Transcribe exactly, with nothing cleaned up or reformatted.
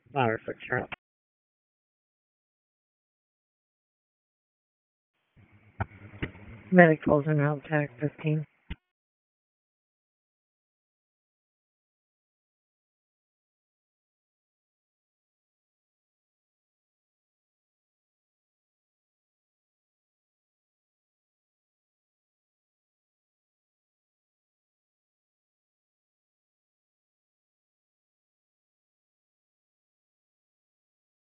Flower for Charlie. Medicals and Out Tech fifteen.